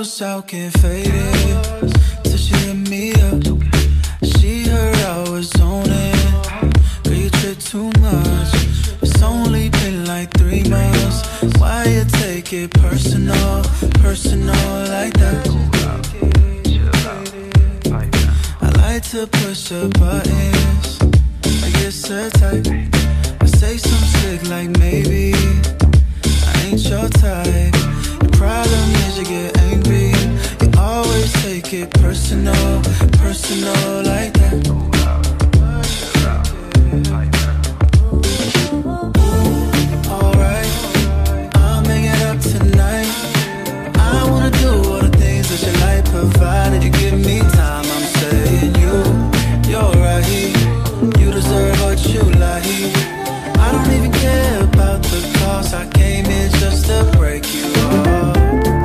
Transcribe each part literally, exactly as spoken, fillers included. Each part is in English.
was out getting faded till she hit me up. She heard I was on it. Girl, you trip too much. It's only been like three months. Why you take it personal, personal like that? I like to push the buttons. I get so tight. I say some slick like maybe I ain't your type. The problem is you get angry. You always take it personal, personal like that. Alright, I'll make it up tonight. I wanna do all the things that you like, provided you give me time. I'm saying you, you're right. You deserve what you like. I don't even care about the cost. I came in just to break you off.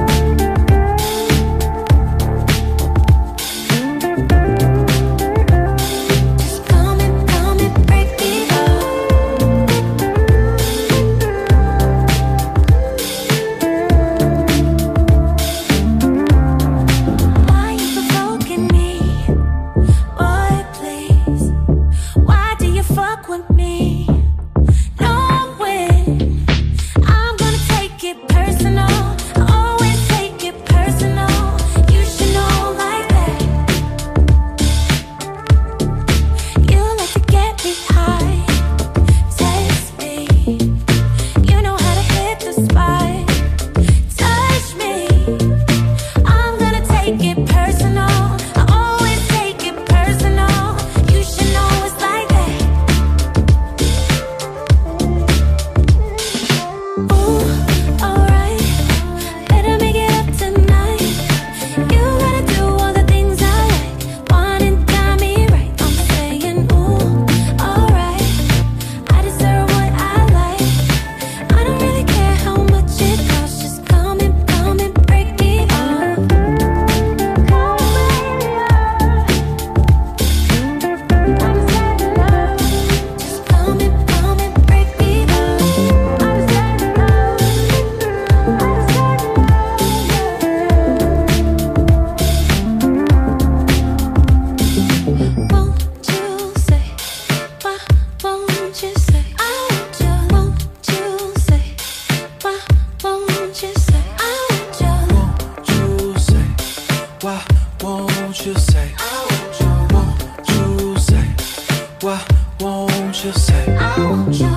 Why won't you say? Won't you say? Why won't you say?